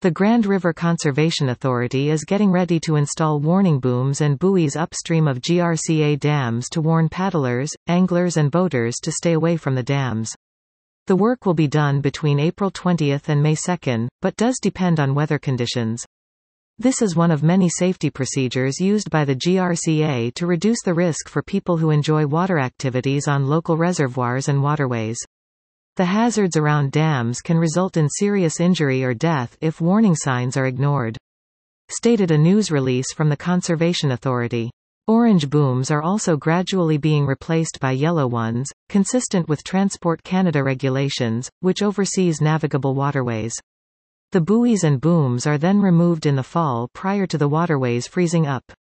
The Grand River Conservation Authority is getting ready to install warning booms and buoys upstream of GRCA dams to warn paddlers, anglers and boaters to stay away from the dams. The work will be done between April 20 and May 2, but does depend on weather conditions. This is one of many safety procedures used by the GRCA to reduce the risk for people who enjoy water activities on local reservoirs and waterways. The hazards around dams can result in serious injury or death if warning signs are ignored, stated a news release from the Conservation Authority. Orange booms are also gradually being replaced by yellow ones, consistent with Transport Canada regulations, which oversees navigable waterways. The buoys and booms are then removed in the fall prior to the waterways freezing up.